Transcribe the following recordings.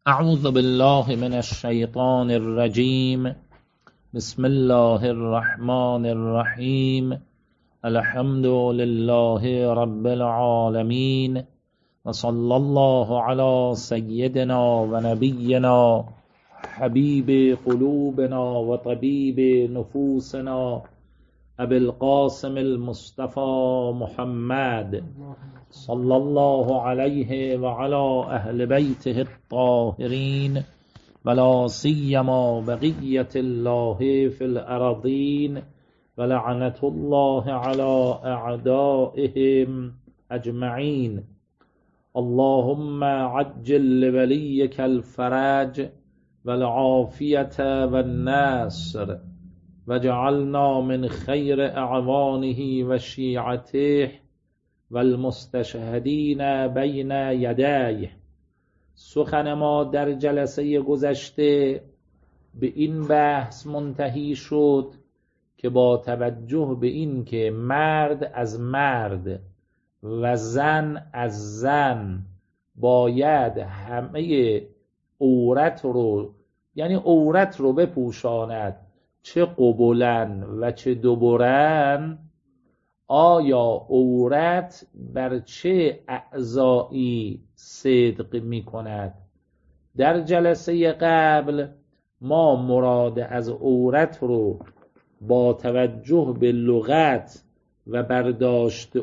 اعوذ بالله من الشیطان الرجیم. بسم الله الرحمن الرحیم. الحمد لله رب العالمین و صلی الله علی سیدنا و نبینا حبیب قلوبنا و طبیب نفوسنا ابی القاسم المصطفى محمد صلی الله علیه و علی اهل بیته الطاهرین ولا سیما بقیة الله فی الارضین ولعنة الله علی اعدائهم اجمعین. اللهم عجل لولیک الفرج والعافیة والنصر وجعلنا من خیر اعوانه و شیعته والمستشهدین بین یدیه. سخن ما در جلسه گذشته به این بحث منتهی شد که با توجه به این که مرد از مرد و زن از زن باید همه عورت رو، یعنی عورت رو بپوشاند، چه قبلن و چه دبرن، آیا عورت بر چه اعضایی صدق می کند؟ در جلسه قبل ما مراد از عورت رو با توجه به لغت و برداشت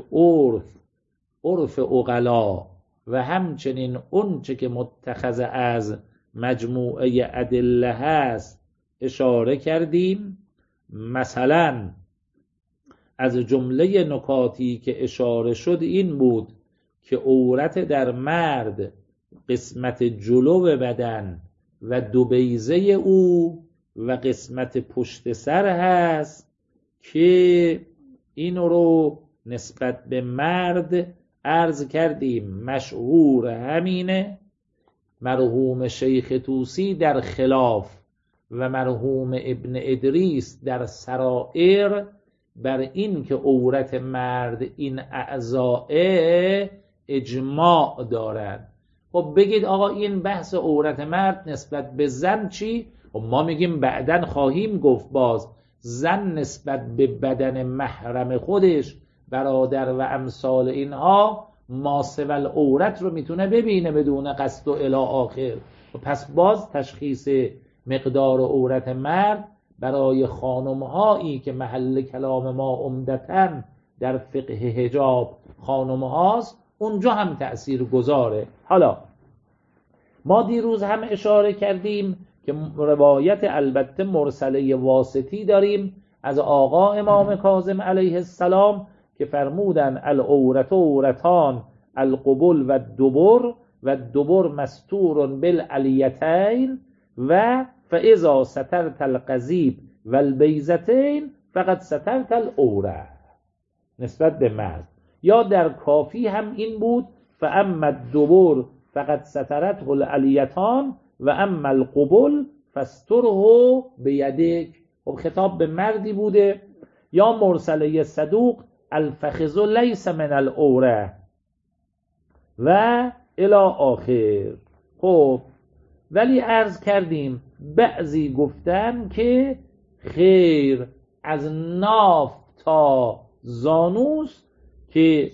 عرف عقلا و همچنین اونچه که متخذ از مجموعه ادله هست اشاره کردیم. مثلا از جمله نکاتی که اشاره شد این بود که عورت در مرد قسمت جلو بدن و دو بیضه او و قسمت پشت سر هست که این رو نسبت به مرد عرض کردیم مشهور همینه. مرحوم شیخ طوسی در خلاف و مرحوم ابن ادریس در سرائر بر این که عورت مرد این اعضاء اجماع دارد. خب بگید آقا این بحث عورت مرد نسبت به زن چی؟ خب ما میگیم بعدن خواهیم گفت باز زن نسبت به بدن محرم خودش، برادر و امثال اینها، ماسو العورت رو میتونه ببینه بدون قصد و الی آخر. پس باز تشخیص مقدار عورت مرد برای خانم‌هایی که محل کلام ما عمدتاً در فقه حجاب خانم‌هاست اونجا هم تأثیر گذاره. حالا ما دیروز هم اشاره کردیم که روایت البته مرسله واسطی داریم از آقا امام کاظم علیه السلام که فرمودن العورت عورتان القبل و الدبر مستور بالالیتین و فاذا سترت القضیب و البیضتین فقد سترت العوره نسبت به مرد. یا در کافی هم این بود فاما الدبر فقد سترته الالیتان و اما القبل فاستره بیدک. خب خطاب به مردی بوده. یا مرسله صدوق الفخذ لیس من العوره و الی آخر. خب ولی عرض کردیم بعضی گفتن که خیر از ناف تا زانوس که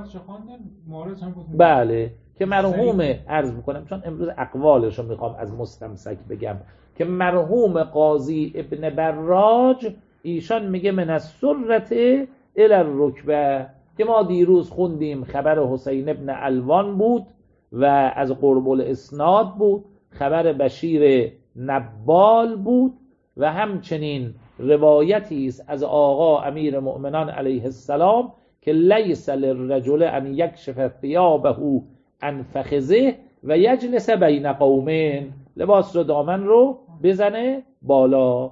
بله که مرحوم عرض میکنم چون امروز اقوالش رو میخوام از مستمسک بگم که مرحوم قاضی ابن براج ایشان میگه من السرة الی الرکبه که ما دیروز خوندیم خبر حسین ابن علوان بود و از قرب الاسناد بود، خبر بشیر نبال بود و همچنین روایتی است از آقا امیر مؤمنان علیه السلام که لیس للرجل ان یکشف ثیابه عن فخذه و یجلس بین قومین، لباس رو دامن رو بزنه بالا.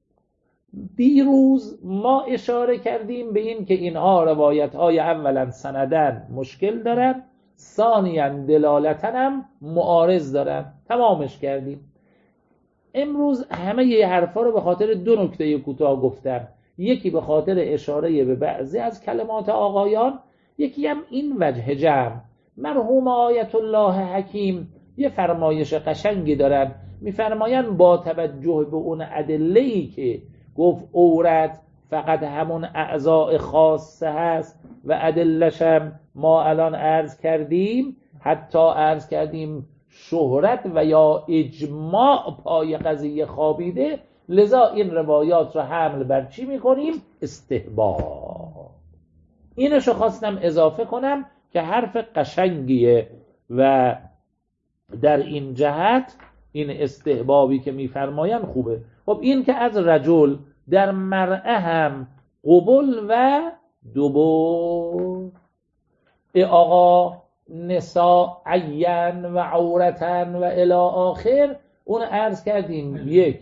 دیروز ما اشاره کردیم به این که اینها روایت های اولا سندن مشکل دارن، ثانیاً دلالتاً هم معارض دارن، تمامش کردیم. امروز همه ی حرفا رو به خاطر دو نکته کوتاه گفتم، یکی به خاطر اشاره به بعضی از کلمات آقایان، یکی هم این وجه جمع. مرحوم آیت الله حکیم یه فرمایش قشنگی دارن، میفرماین با توجه به اون ادله‌ای که گفت عورت فقط همون اعضاء خاصه هست و ادلش هم ما الان عرض کردیم، حتی عرض کردیم شهرت و یا اجماع پای قضیه خوابیده، لذا این روایات رو حمل بر چی میکنیم؟ استحباب. اینشو خواستم اضافه کنم که حرف قشنگیه و در این جهت این استحبابی که میفرماین خوبه. خب این که از رجل در مرأه هم قبل و دبر، آقا نساء عین و عورتن و الی آخر، اون عرض کردیم یک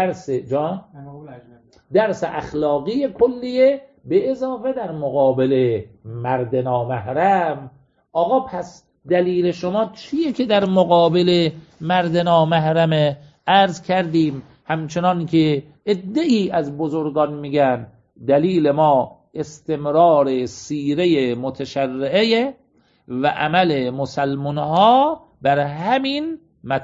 درس اخلاقی کلیه به اضافه در مقابل مرد نامحرم. آقا پس دلیل شما چیه که در مقابل مرد نامحرم عرض کردیم؟ همچنان که عده‌ای از بزرگان میگن دلیل ما استمرار سیره متشرعه و عمل مسلمانها بر همین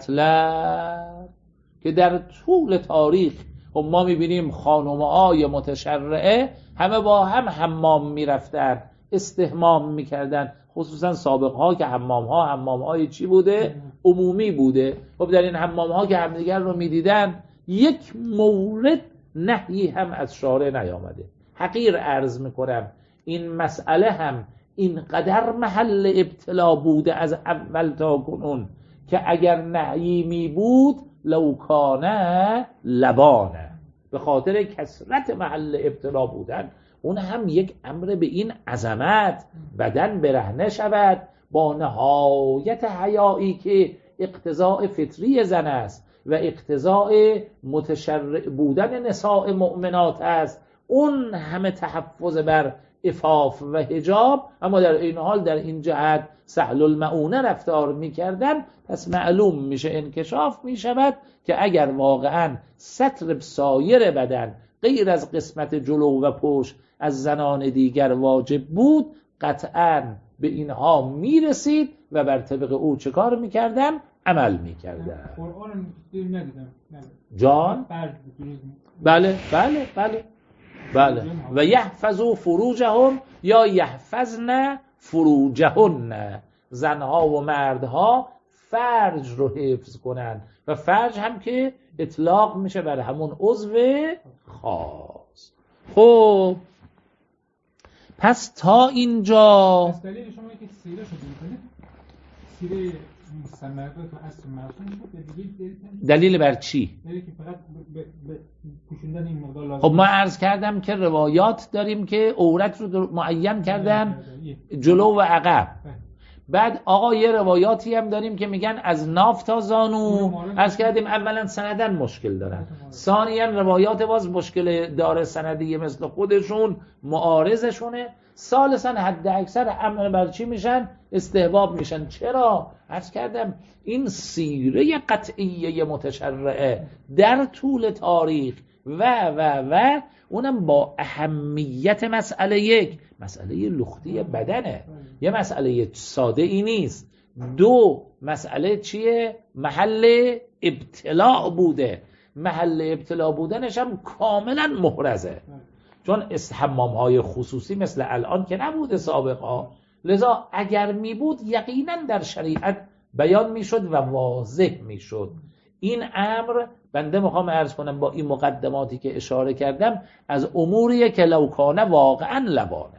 مطلب که در طول تاریخ ما میبینیم خانم‌های متشرعه همه با هم حمام میرفتن، استحمام میکردن، خصوصا سابقها که حمام‌های چی بوده؟ عمومی بوده. خب در این حمام‌ها که همدیگر رو میدیدن یک مورد نهی هم از شارع نیامده. حقیر عرض میکنم این مسئله هم اینقدر محل ابتلا بوده از اول تا کنون که اگر نهی می بود لوکانه لبانه، به خاطر کثرت محل ابتلا بودن اون هم یک امر به این عظمت بدن برهنه شود با نهایت حیایی که اقتضاء فطری زن است و اقتضاء متشرع بودن نساء مؤمنات است، اون همه تحفظ بر عفاف و حجاب، اما در این حال در این جهت سهل المعونه رفتار میکردن. پس معلوم میشه انکشاف میشود که اگر واقعا ستر سایر بدن غیر از قسمت جلو و پشت از زنان دیگر واجب بود، قطعا به اینها میرسید و بر طبق او چه کار میکردن؟ عمل میکردن. قرآن ندیدم جان؟ بله بله بله بله. و یحفظوا فروجهم یا یحفظن فروجهن، زنها و مردها فرج رو حفظ کنن و فرج هم که اطلاق میشه بر همون عضو خاص. خب پس تا اینجا پس دلیل شما که سیره شده میکنید، سیره مستمرات و اصل مرسوم شد، دلیل بر چی؟ دلیل که فقط پوشوندن این مقدار لازم. خب ما عرض کردم که روایات داریم که عورت رو معین کردن جلو و عقب. بعد آقا یه روایاتی هم داریم که میگن از ناف تا زانو. عرض کردیم اولا سندن مشکل دارن، ثانیا روایات باز مشکل داره سندی مثل خودشون معارضشونه، ثالثا حد اکثر امر بر چی میشن؟ استحباب میشن. چرا؟ عرض کردم این سیره قطعیه متشرعه در طول تاریخ و اونم با اهمیت مسئله یک، مسئله لختی بدنه، یه مسئله ساده ای نیست. دو، مسئله چیه؟ محل ابتلاع بوده، محل ابتلاع بودنش هم کاملا محرزه، چون حمام‌های خصوصی مثل الان که نبوده سابقا، لذا اگر می بود یقینا در شریعت بیان میشد و واضح میشد. این امر بنده میخوام عرض کنم با این مقدماتی که اشاره کردم از اموریه که لوکانه واقعا لبانه،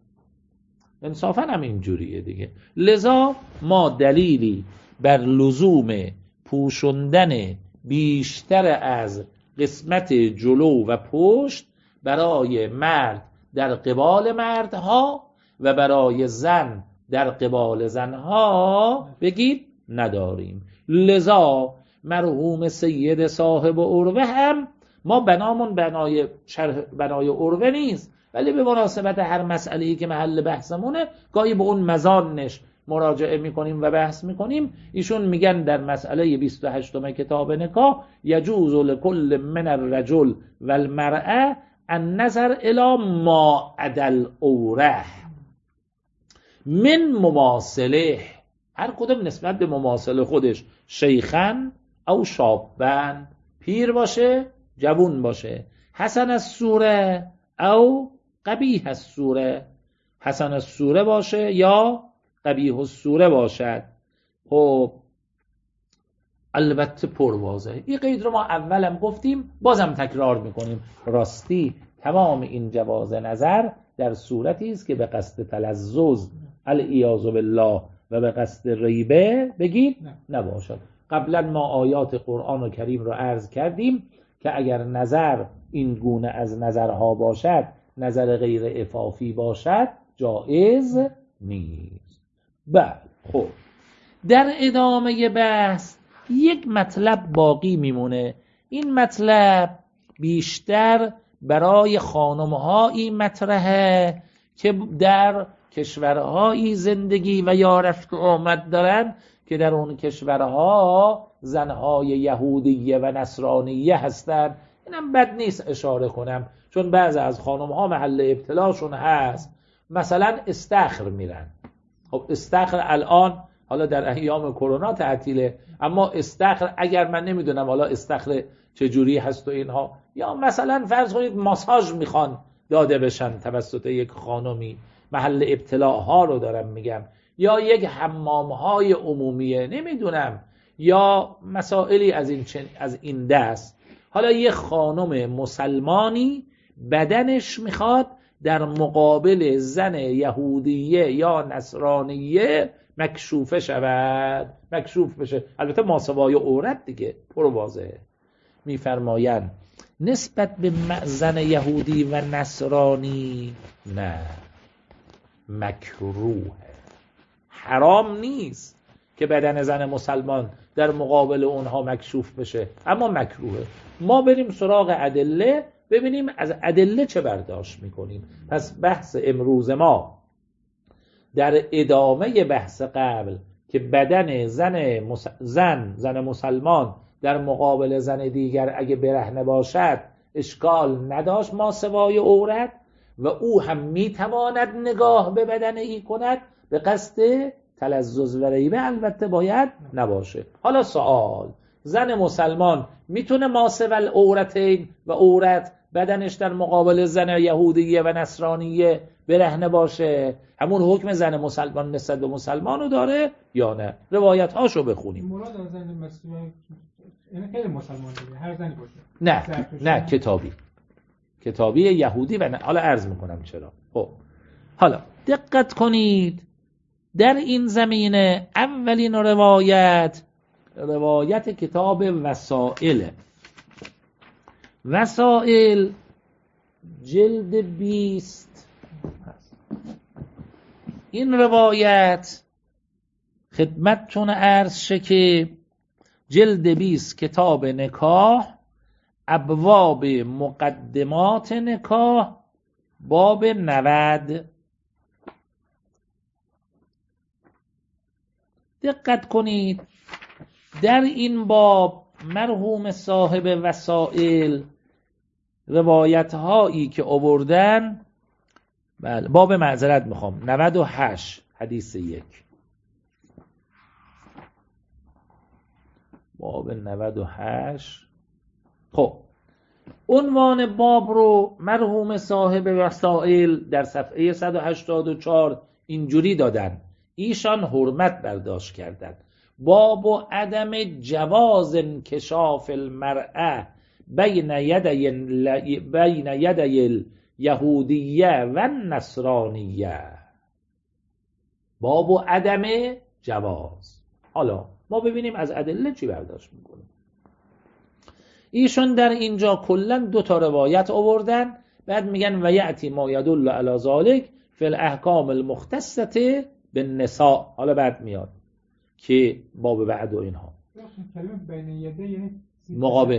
انصافا هم اینجوریه دیگه. لذا ما دلیلی بر لزوم پوشوندن بیشتر از قسمت جلو و پشت برای مرد در قبال مردها و برای زن در قبال زنها بگید نداریم. لذا مرحوم سید صاحب عروه هم ما بنامون بنای عروه نیست، ولی به مناسبت هر مسئله‌ای که محل بحثمونه گاهی به اون مزانش مراجعه میکنیم و بحث میکنیم. ایشون میگن در مسئله 28 کتاب نکاح یجوز لکل من الرجل و المرأه النظر الی ما عدا العوره من مماثله هر کدوم نسبت به مماثل خودش، شیخن او شابن، پیر باشه جوون باشه، حسن الصوره او قبیح الصوره، حسن الصوره باشه یا قبیح الصوره باشد. خب البته پرواضحه. این قید رو ما اولم گفتیم، بازم تکرار میکنیم. راستی تمام این جواز نظر در صورتی است که به قصد تلذذ العیاذ بالله و به قصد ریبه بگید نباشد. قبلا ما آیات قرآن کریم رو عرض کردیم که اگر نظر این گونه از نظرها باشد، نظر غیر عفافی باشد، جایز نیست. بله خب در ادامه بحث یک مطلب باقی میمونه. این مطلب بیشتر برای خانم‌هایی مطرحه که در کشورهایی زندگی و یا رفت و آمد دارن که در اون کشورها زنهای یهودیه و نصرانیه هستن. اینم بد نیست اشاره کنم، چون بعضی از خانم‌ها محل ابتلاشون هست. مثلا استخر میرن. خب استخر الان حالا در ایام کرونا تعطیله، اما استخر اگر من نمیدونم حالا استخر چجوری هست و اینها، یا مثلا فرض کنید ماساژ میخوان داده بشن توسط یک خانمی، محل ابتلاها رو دارم میگم، یا یک حمامهای عمومیه، نمیدونم، یا مسائلی از این دست. حالا یک خانم مسلمانی بدنش میخواد در مقابل زن یهودیه یا نصرانیه مکشوفه شود، مکشوف بشه، البته ماسوای عورت دیگه، پرو واضحه. میفرمایند نسبت به زن یهودی و نصرانی نه، مکروه، حرام نیست که بدن زن مسلمان در مقابل اونها مکشوف بشه، اما مکروهه. ما بریم سراغ ادله، ببینیم از ادله چه برداشت میکنیم. پس بحث امروز ما در ادامه بحث قبل که بدن زن مسلمان در مقابل زن دیگر اگه برهنه باشد اشکال نداشت ماسوای عورت، و او هم میتواند نگاه به بدن ای کند به قصد تلذذ و ریبه، البته باید نباشه. حالا سوال، زن مسلمان میتونه ماسو العورتین و عورت بدنش در مقابل زن یهودیه و نصرانیه برهنه باشه؟ همون حکم زن مسلمان نسبت به مسلمان رو داره یا نه؟ روایت هاشو بخونیم. مراد از زن مسلمان یعنی غیر مسلمان دیگه، هر زنی باشه؟ نه کتابی یهودی و نه. حالا عرض میکنم چرا. خب حالا دقت کنید، در این زمینه اولین روایت کتاب وسائل جلد 20. این روایت خدمتتون عرض شه که جلد 20 کتاب نکاح، ابواب مقدمات نکاح، باب 90. دقت کنید، در این باب مرحوم صاحب وسائل روایت هایی که آوردن، بله باب معذرت میخوام 98 حدیث 1، باب 98. خب عنوان باب رو مرحوم صاحب وسائل در صفحه 184 اینجوری دادن، ایشان حرمت برداشت کردند: باب و عدم جواز انکشاف المرأة بین یدی الیهودیه و نصرانیه. باب و عدم جواز. حالا ما ببینیم از ادله چی برداشت میکنیم. ایشون در اینجا کلا 2 تا روایت آوردن، بعد میگن و یأتی ما یدل علی ذلک فی الاحکام المختصه بالنساء. حالا بعد میاد که باب بعد و اینها. کلمه بین یده یعنی مقابل.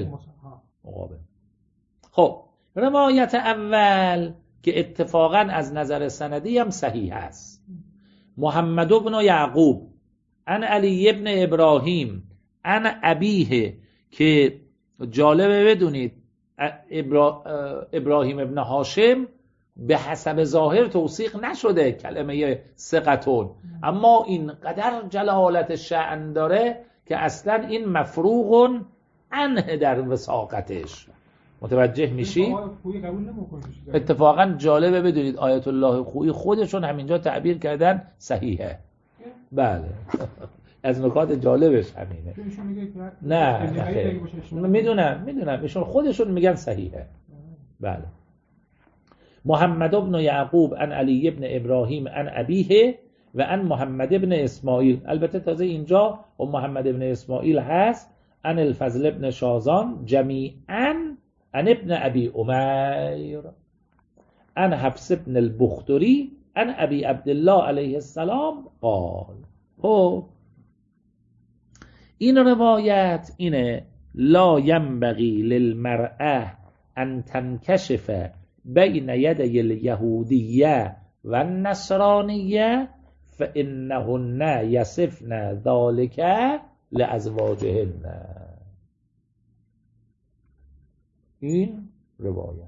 خب روایت اول که اتفاقا از نظر سندی هم صحیح است، محمد بن یعقوب عن علی ابن ابراهیم عن ابیه، که جالبه بدونید ابراهیم ابن هاشم به حسب ظاهر توثیق نشده کلمه ثقتون، اما اینقدر جلالت شأن داره که اصلا این مفروغ عنه در وثاقتش. متوجه میشی؟ اتفاقا جالبه بدونید آیت الله خویی خودشون همینجا تعبیر کردن صحیحه. بله از نکات جالبش همینه. نه میدونم ایشون خودشون میگن صحیحه. بله. محمد ابن یعقوب عن علی ابن ابراهیم عن ابیه و عن محمد ابن اسماعیل. البته تازه اینجا و محمد ابن اسماعیل هست عن الفضل ابن شازان جمیعا عن ابن ابی امیر عن حفص ابن البختری عن ابی عبدالله علیه السلام قال. این روایت اینه لا ینبغی للمرأة ان تنکشف بین یدی الیهودیه و النصرانیه فانهن یصفن ذلك لازواجهن. این روایت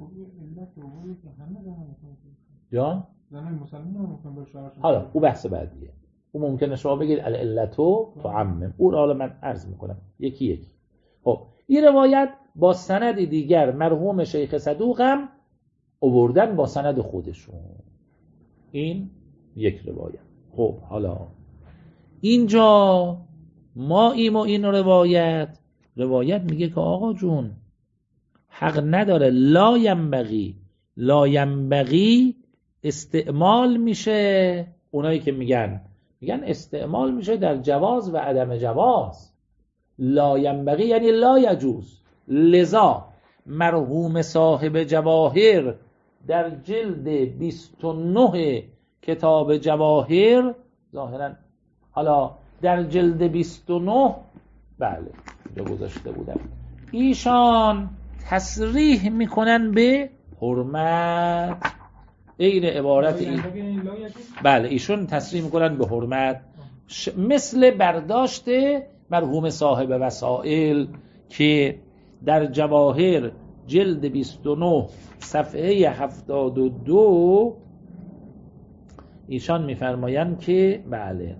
جان حالا او بحث بعدیه، او ممکنه شما بگید العلتو تعمم، او حالا من عرض میکنم یکی یکی. خب این روایت با سند دیگر مرحوم شیخ صدوق هم آوردن با سند خودشون. این یک روایت. خب حالا اینجا ما این روایت میگه که آقا جون حق نداره، لا ینبغی استعمال میشه. اونایی که میگن استعمال میشه در جواز و عدم جواز. لا ینبغی یعنی لا یجوز. لذا مرحوم صاحب جواهر در جلد 29 کتاب جواهر ظاهرا حالا در جلد 29 بله اینجا گذاشته بودم، ایشان تصریح میکنن به حرمت. این عبارت بله ایشون تصریح میکنن به حرمت، مثل برداشت مرحوم صاحب وسائل که در جواهر جلد 29 صفحه 72 ایشان میفرمایند که بله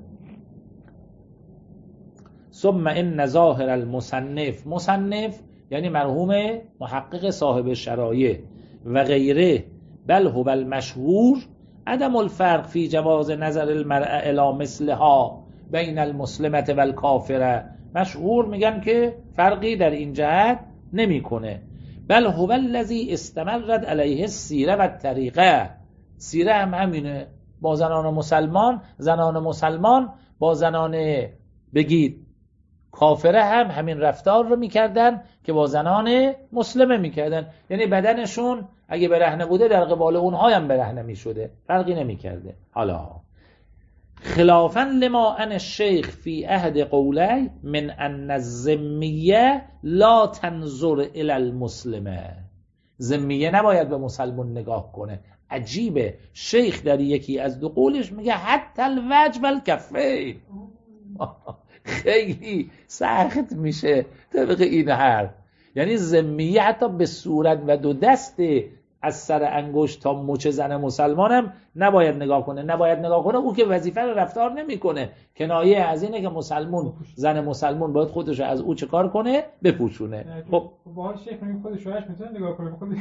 ثم ان ظاهر مصنف یعنی مرحوم محقق صاحب شرایع و غیره بل هو المشهور عدم الفرق فی جواز نظر المرأة الی مثلها بین المسلمة و الکافره. مشهور میگن که فرقی در این جهت نمیکنه. بل هو الذی استمرت علیه السیره و الطریقه. سیره هم همینه، با زنان مسلمان با زنان بگید کافره هم همین رفتار رو میکردن که با زنان مسلمه میکردن، یعنی بدنشون اگه برهنه بوده در قبال اونها هم برهنه میشده، فرقی نمیکرده. حالا خلافا لما ان الشیخ فی عهد قولی من ان الذمیه لا تنظر الی المسلمه. ذمیه نباید به مسلمان نگاه کنه. عجیبه شیخ در یکی از دو قولش میگه حتی الوجه و الکفین. خیلی سخت میشه طبق این حرف، یعنی ذمیه حتی به صورت و دو دست از سر انگشت تا مچ زن مسلمانم نباید نگاه کنه. او که وظیفه رو رفتار نمیکنه، کنایه از اینه که زن مسلمان باید خودش از او چه کار کنه؟ بپوشونه. خب باهاش شیخ خودش شوهرش میتونه نگاه کنه خودش.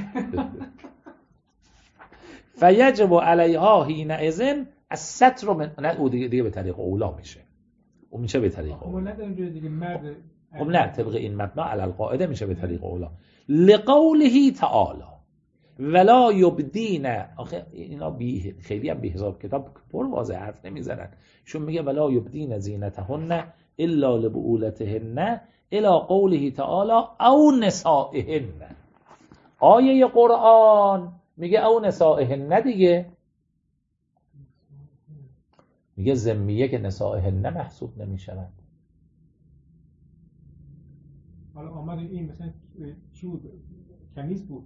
فیجب علیها حینئذ الستر من نه او دیگه به طریق اولا میشه. اون میشه به طریق اولا. خب نه طبق این مبنا علی القاعده میشه به طریق اولا. لقوله تعالی ولا یبدین. آخه اینا خیلی هم بی حساب کتاب پر واضح حرف نمیزنن. چون میگه ولا یبدین زینتهن الا لبعولتهن الی قوله تعالی او نسائهن. آیه قرآن میگه او نسائهن دیگه، میگه ذمیه که نسائهن محسوب نمیشوند. حالا آمد این مثلا چی بود؟ کنیز بود.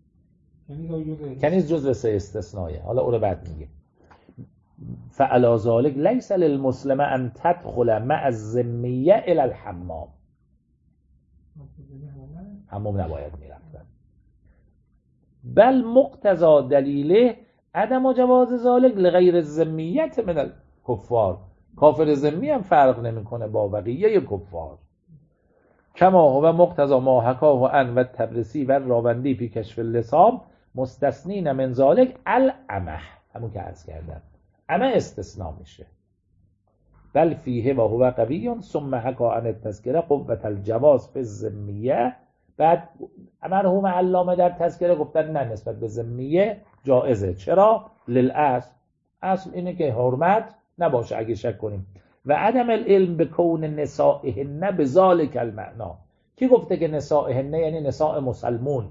کنیز جزء سه استثنائه. حالا او رو بعد میگه فعلی ذلک لیس للمسلمه ان تدخل مع الذمیه الی الحمام. حمام نباید میرفتن. بل مقتضا دلیله عدم جواز ذالک لغیر الذمیت من الکفار، کافر ذمی هم فرق نمیکنه با بقیه کفار. کما هو مقتضی ما حکاه عن و تبرسی و راوندی فی کشف اللسان مستثنین من ذالک العمه، همون که عرض کردم عمه استثناء میشه. بل فیه و هو قوی ثم حکا عن التذکره قوة الجواز فی الذمیه. بعد مرحوم علامه در تذکره گفتن نه نسبت به ذمیه جائزه. چرا؟ للاصل، اصل اینه که حرمت نباشه اگه شک کنیم. و عدم العلم به کون نسائهن بذالک المعنا. کی گفته که نسائهن یعنی نساء مسلمون؟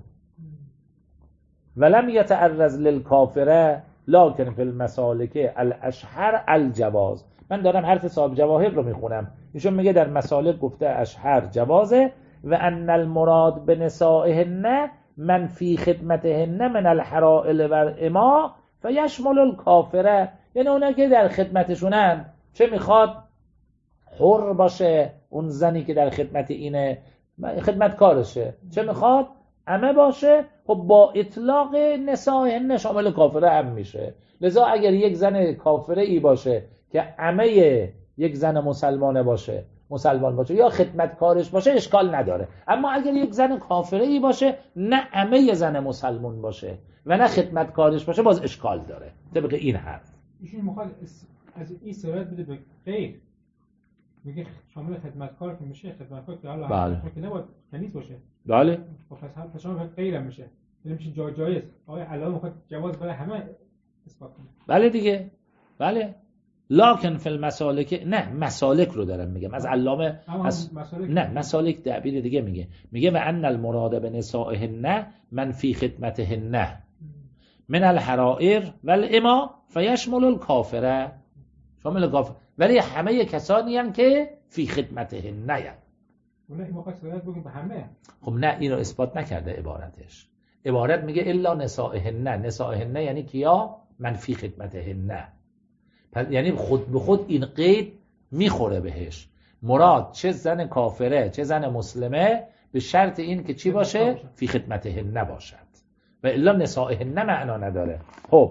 ولم یتعرض للکافره لکن فی المسالک الاشهر الجواز. من دارم حرف صاحب جواهر رو میخونم، ایشون میگه در مسالک گفته اشهر جوازه. و ان المراد به نسائهن من فی خدمتهن من الحرائل و الاماء فیشمل الکافره، یعنی اونا که در خدمتشونن، چه میخواد حر باشه اون زنی که در خدمت اینه خدمتکارشه، چه میخواد عمه باشه، خب با اطلاق نسائهن شامل کافره هم میشه. لذا اگر یک زن کافره ای باشه که عمه یک زن مسلمان باشه یا خدمتکارش باشه اشکال نداره. اما اگر یک زن کافره ای باشه نه عمه زن مسلمان باشه و نه خدمتکارش باشه باز اشکال داره. طبق این حرف ایشون میخواد از این صورت بده به غیر، میگه شامل خدمتکار که میشه، خدمتکار که حالا که نباید کنیز باشه. بله. خب پس شامل غیر هم میشه، یعنی میشه جایز. آقای علامه میخواد جواز برای همه اثبات کنه. بله دیگه، بله. لکن فی المسالک، نه مسالک رو دارم میگم از علامه نه مسالک تعبیر دیگه میگه و ان المراد به نسائهن من فی خدمتهن من الحرائر و الاماء فیشمل الکافره، شامل کافر، ولی همه کسانی هم که فی خدمتهن یعنی اونایی که میخواد صورت بگیم به همه. خب نه اینو اثبات نکرده عبارتش. عبارت میگه الا نسائهن یعنی کیا؟ من فی خدمتهن، یعنی خود به خود این قید میخوره بهش. مراد چه زن کافره چه زن مسلمه به شرط این که چی باشه؟ فی خدمتهن نباشد و الا نسائهن معنا نداره. خب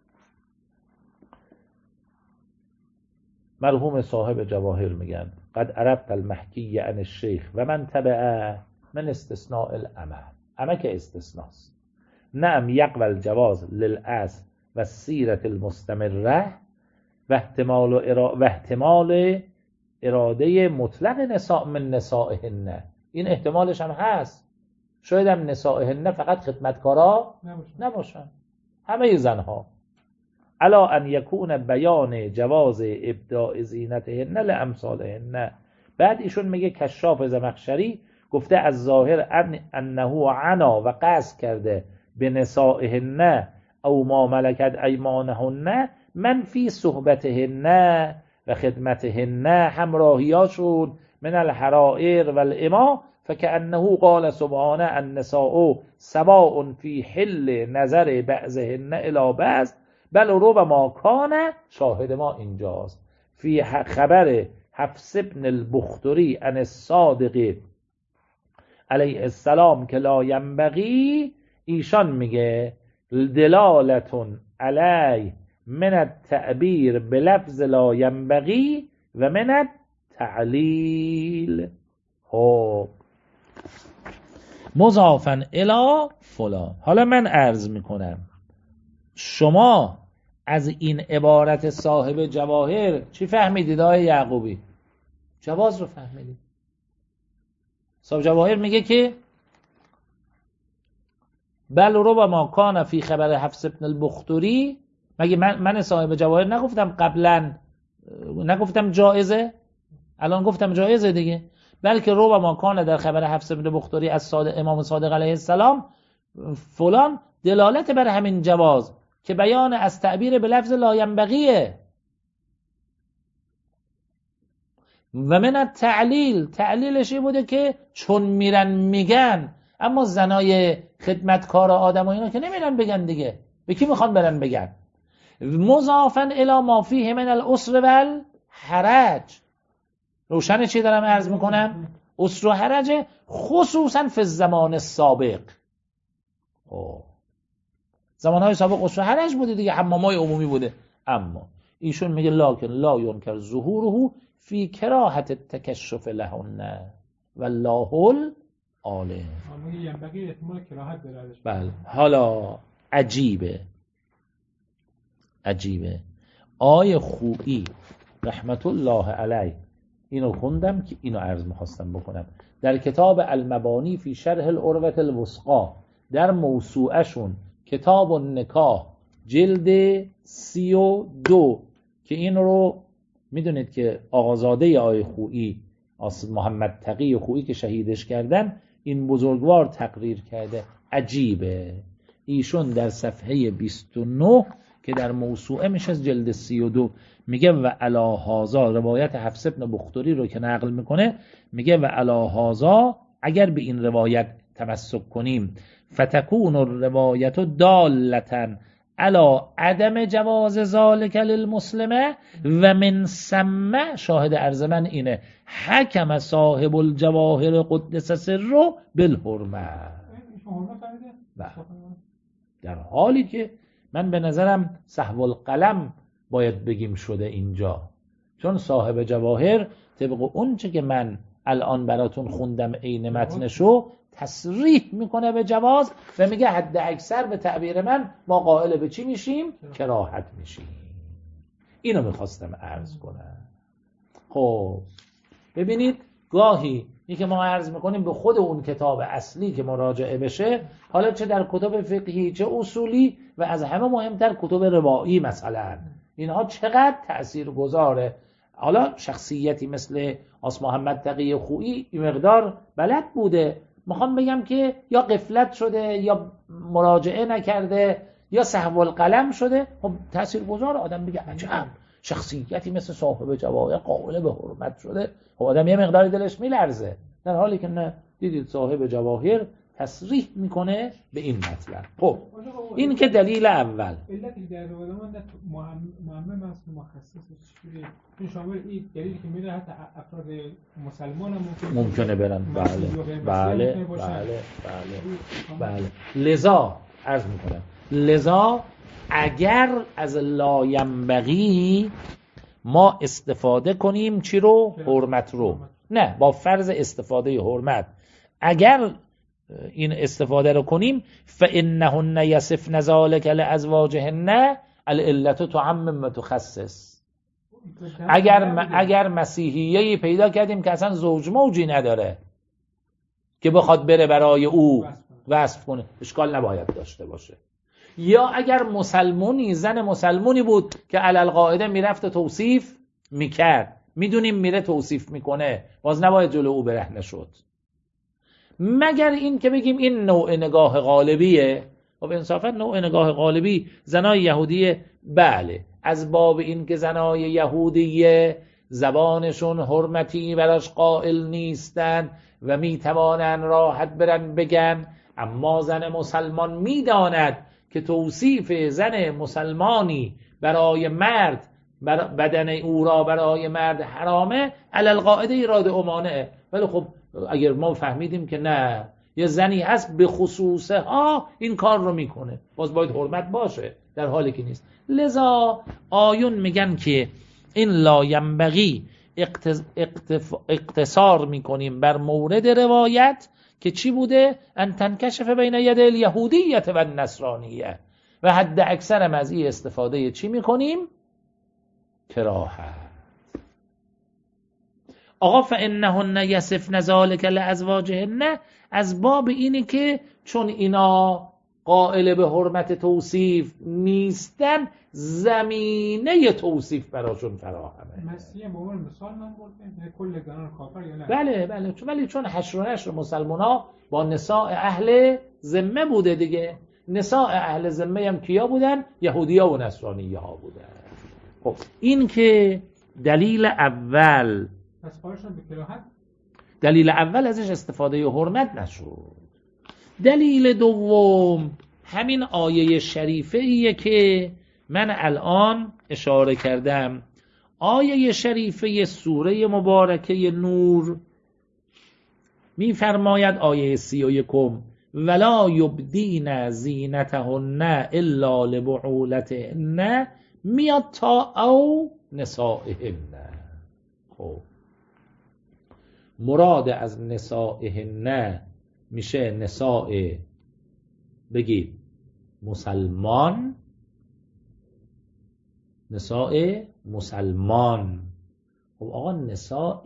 مرحوم صاحب جواهر میگن قد عرفت المحکی عن الشیخ و من تبعه من استثناء العمه که استثناست. نعم یقبل الجواز للأصل و سیرت المستمره و احتمال اراده مطلق نساء من نسائهن، این احتمالش هم هست. شاید هم نسائهن فقط خدمتکارا نباشن، همه زنها. الا ان یکون بیان جواز ابداء زینتهن لامثالهن. بعد ایشون میگه کشاف زمخشری گفته از ظاهر انه عنا و قصد کرده به نسائهن او ما ملکت ایمانهن من فی صحبتهن و خدمتهن همراهیاشون من الحرائر و الاماء فکأنه قال سبحانه النساء سواء فی حل نظر بعضهن الی بعض بل ربما کان، شاهد ما اینجاست، فی خبر حفص بن البختری عن الصادق علیه السلام که لا ینبغی. ایشان میگه دلالتون علیه من التعبیر بلفظ لا ینبغی و من التعلیل. خب مضافن الی فلان. حالا من عرض میکنم شما از این عبارت صاحب جواهر چی فهمیدید آقای یعقوبی؟ جواز رو فهمیدید. صاحب جواهر میگه که بل ربما کان فی خبر حفص بن البختری. مگه من صاحب جواهر نگفتم قبلا؟ نگفتم جایزه؟ الان گفتم جایزه دیگه. بلکه ربما کان در خبر حفص بن البختری از امام صادق علیه السلام فلان دلالت بر همین جواز که بیان از تعبیر به لفظ لا ینبغیه. و من التعلیل، تعلیلش این بوده که چون میرن میگن، اما زنای خدمتکار آدم و اینا که نمیرن بگن دیگه، به کی میخوان برن بگن؟ مضافن الی ما فیه من الاسر والحرج. روشن چی دارم عرض میکنم؟ اسر و حرج خصوصا فی الزمان السابق. زمانهای سابق غسل حرج بوده دیگه، حمامای عمومی بوده. اما ایشون میگه لکن لا ینکر ظهوره فی کراهت التکشف لهن والله العالم. ینبغی احتمال کراهت داره. بله. حالا عجیبه آیه خویی رحمت الله علیه اینو خوندم که اینو عرض میخواستم بکنم در کتاب المبانی فی شرح العروة الوثقی در موسوعهشون کتاب النکاح جلد 32 که این رو میدونید که آقازاده آیه خویی محمد تقی خویی که شهیدش کردن این بزرگوار تقریر کرده. عجیبه ایشون در صفحه 29 که در موسوعه میشه از جلد 32 میگه و علی هذا، روایت حفص بن بختری رو که نقل میکنه میگه و علی هذا، اگر به این روایت تمسک کنیم فتکون الروایت دالتا علی عدم جواز ذلک للمسلمه و من ثم شاهد عرض من اینه حکم صاحب الجواهر قدس سره بالحرمه. در حالی که من به نظرم سهو القلم باید بگیم شده اینجا، چون صاحب جواهر طبق اون چه که من الان براتون خوندم عین متنشو تصریح میکنه به جواز و میگه حد اکثر به تعبیر من ما قائل به چی میشیم؟ کراهت میشیم. اینو میخواستم عرض کنم. خب ببینید گاهی این که ما عرض میکنیم به خود اون کتاب اصلی که مراجعه بشه، حالا چه در کتب فقهی چه اصولی و از همه مهمتر کتب روایی مثلا، اینها چقدر تأثیر گذاره. حالا شخصیتی مثل آس محمد تقی خویی این مقدار بلد بوده، میخوام بگم که یا غفلت شده یا مراجعه نکرده یا سهو القلم شده. خب تأثیر گذار آدم بگه عجب شخصیتی مثل صاحب جواهر قائل به حرمت شده، خب آدم یه مقداری دلش میلرزه، در حالی که نه، دیدید صاحب جواهر تصریح میکنه به این مطلب. خب این که دلیل اول. علتی در روایت من معمم است مخصصش شده، چون شامل این دلیلی که میره حتی افراد مسلمان هم ممکنه برن. بله. لذا عرض میکنم، لذا اگر از لاینبغی ما استفاده کنیم چی رو؟ حرمت رو، نه با فرض استفاده حرمت، اگر این استفاده رو کنیم فإنهن یصفن ذلک لازواجهن العلة تعمم و تخصص. اگر مسیحیه‌ای پیدا کردیم که اصلا زوج موجی نداره که بخواد بره برای او وصف کنه، اشکال نباید داشته باشه. یا اگر مسلمونی، زن مسلمونی بود که علالقاعده میرفت توصیف میکرد، میدونیم میره توصیف میکنه، باز نباید جلو او برهنه شد، مگر این که بگیم این نوع نگاه غالبیه. خب انصافا نوع نگاه غالبی زنای یهودیه، بله، از باب این که زنای یهودیه زبانشون حرمتی براش قائل نیستن و میتوانن راحت برن بگن، اما زن مسلمان میداند که توصیف زن مسلمانی برای مرد بدن او را برای مرد حرامه، علالقاعده ایراد امانه. ولی خب اگر ما فهمیدیم که نه، یه زنی هست به خصوصه ها این کار رو میکنه، باز باید حرمت باشه، در حالی که نیست. لذا آیون میگن که این لاینبغی اقتصار میکنیم بر مورد روایت که چی بوده؟ ان تنکشف بین ید الیهودیت و النصرانیه، و حد اکثرم از این استفاده چی میکنیم؟ کراهت. آقا فانهن یصفن ذلک لازواجهن از باب اینه که چون اینا قائل به حرمت توصیف نیستن، زمینه توصیف براشون فراهمه. مسیح به عنوان مثال من بردم کل زنان کافر یا نه؟ بله ولی چون حشر و نشر مسلمان‌ها با نساء اهل ذمه بوده دیگه، نساء اهل ذمه هم کیا بودن؟ یهودی‌ها و نصرانی‌ها بودن. خب این که دلیل اول، پس خواهشون به کراهت، دلیل اول ازش استفاده حرمت نشد. دلیل دوم همین آیه شریفه ایه که من الان اشاره کردم. آیه شریفه سوره مبارکه نور می‌فرماید، آیه 31: ولا یبدین زینتهن الا لبعولتهن میاد تا او نسائهن. خب مراد از نسائهن میشه نساء، بگید مسلمان، نساء مسلمان. خب آقا نساء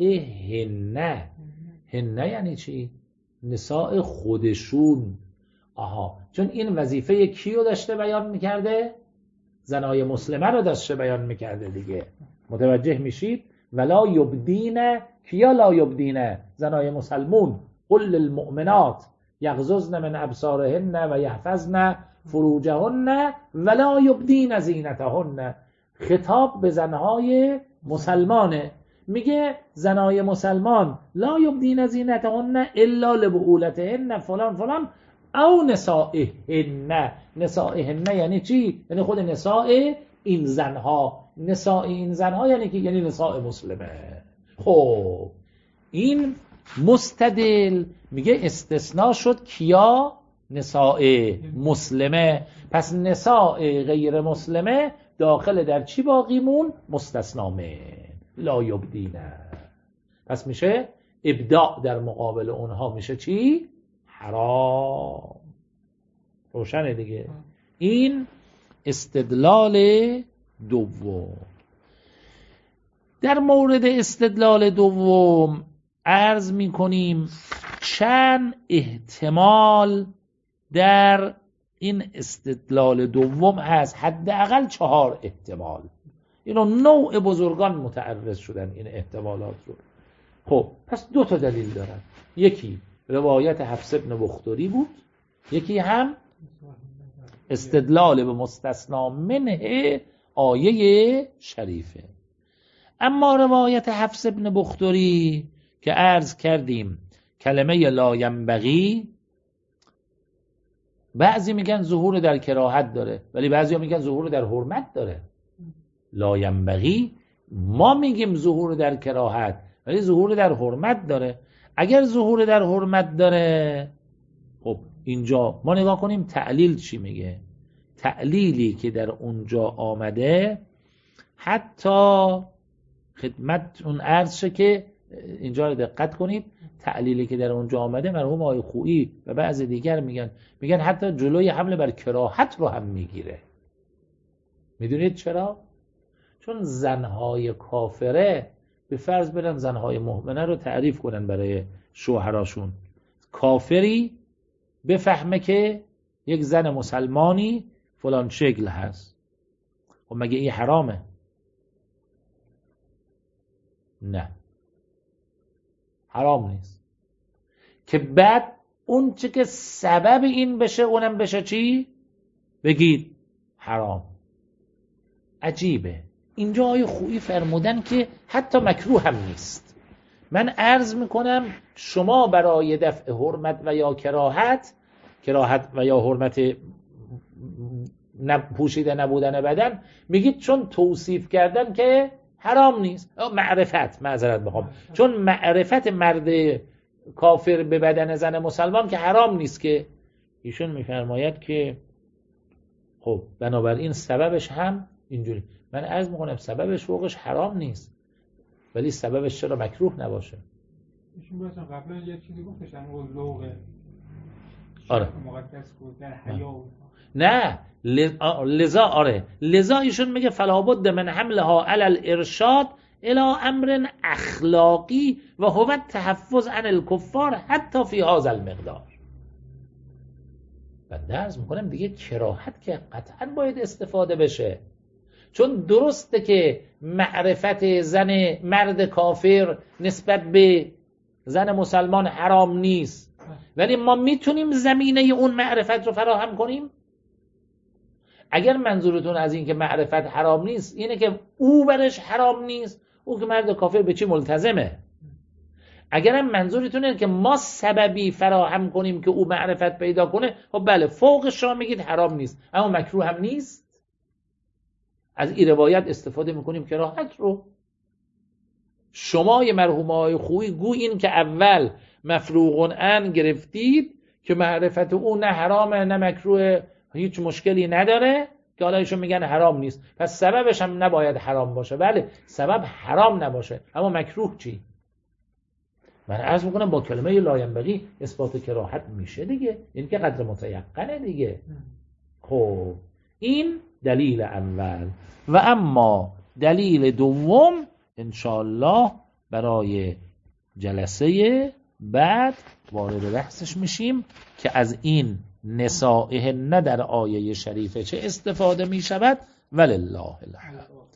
هن یعنی چی؟ نساء خودشون. آها، چون این وظیفه کیو داشته بیان میکرده؟ زنای مسلمه رو داشته بیان میکرده دیگه. متوجه میشید؟ ولا یبدین، کیا لا یبدین؟ زنای مسلمون. قل للمؤمنات یغضضن من ابصارهن و یحفظن فروجهن ولا یبدین زینتهن. خطاب به زنهای مسلمانه، میگه زنای مسلمان لا یبدین زینتهن الا لبعولتهن فلان فلان او نسائهن. نسائهن یعنی چی؟ یعنی خود نساء این زنها. نساء این زنها یعنی که یعنی نساء مسلمه. خب این مستدل میگه استثناء شد کیا؟ نساء مسلمه. پس نساء غیر مسلمه داخل در چی باقی مون؟ مستثنامه لا یبدینه. پس میشه ابداع در مقابل اونها میشه چی؟ حرام. روشنه دیگه. این استدلال دوم. در مورد استدلال دوم عرض میکنیم چند احتمال در این استدلال دوم هست، حداقل 4 احتمال. اینو نوع بزرگان متعرض شدن این احتمالات رو. خب پس 2 تا دلیل دارن، یکی روایت حفص بن بختری بود، یکی هم استدلال به مستثنا منه آیه شریفه. اما روایت حفص بن بختری که عرض کردیم کلمه لا ینبغی، بعضی میگن ظهور در کراهت داره ولی بعضی میگن ظهور در حرمت داره. لا ینبغی ما میگیم ظهور در کراهت ولی ظهور در حرمت داره. اگر ظهور در حرمت داره، خب اینجا ما نگاه کنیم تعلیل چی میگه. تعلیلی که در اونجا آمده، حتی خدمتتون عرض شه که اینجا رو دقت کنید، تعلیلی که در اونجا آمده مرحوم آقای خویی و بعضی دیگر میگن حتی جلوی حمله بر کراهت رو هم میگیره. میدونید چرا؟ چون زنهای کافره به فرض برن زنهای مؤمنه رو تعریف کنن برای شوهراشون، کافری بفهمه که یک زن مسلمانی فلان شکل هست، خب مگه این حرامه؟ نه، حرام نیست. که بعد اون چه که سبب این بشه اونم بشه چی؟ بگید حرام. عجیبه. اینجا آیه خویی فرمودن که حتی مکروه هم نیست. من عرض میکنم شما برای دفع حرمت و یا کراهت و یا حرمت پوشیده نبودن بدن میگید چون توصیف کردن که حرام نیست، معذرت بخوام، چون معرفت مرد کافر به بدن زن مسلمان که حرام نیست، که ایشون میفرماید که خب بنابراین سببش هم اینجوری. من عرض میکنم سببش فوقش حرام نیست ولی سببش چرا مکروه نباشه؟ ایشون مثلا قبلا یه چیزی گفتش اون ذوق آره مقدس بود در حیا. نه لذا ایشون میگه فلا بد من حملها علی الارشاد الی امر اخلاقی و هو التحفظ عن الکفار حتی فی هذا المقدار. بنده عرض میکنم دیگه کراهت که قطعا باید استفاده بشه، چون درسته که معرفت مرد کافر نسبت به زن مسلمان حرام نیست، ولی ما میتونیم زمینه اون معرفت رو فراهم کنیم. اگر منظورتون از این که معرفت حرام نیست اینه که او برش حرام نیست، او که مرد کافر به چی ملتزمه. اگرم منظورتون اینه که ما سببی فراهم کنیم که او معرفت پیدا کنه، خب بله فوقش شما میگید حرام نیست اما مکروه هم نیست. از این روایت استفاده میکنیم کراهت رو. شما یه مرحوم آقای خویی گو این که اول مفروغ عن گرفتید که معرفت او نه حرامه نه مکروه، هیچ مشکلی نداره، که حالا ایشون میگن حرام نیست، پس سببش هم نباید حرام باشه. بله سبب حرام نباشه، اما مکروه چی؟ من عرض میکنم با کلمه لاینبغی اثبات کراهت میشه دیگه، این که قدر متیقنه دیگه. خب این دلیل اول. و اما دلیل دوم انشاءالله برای جلسه بعد وارد بحثش میشیم که از این نسائه نه در آیه شریفه چه استفاده میشود. ولله الحمد.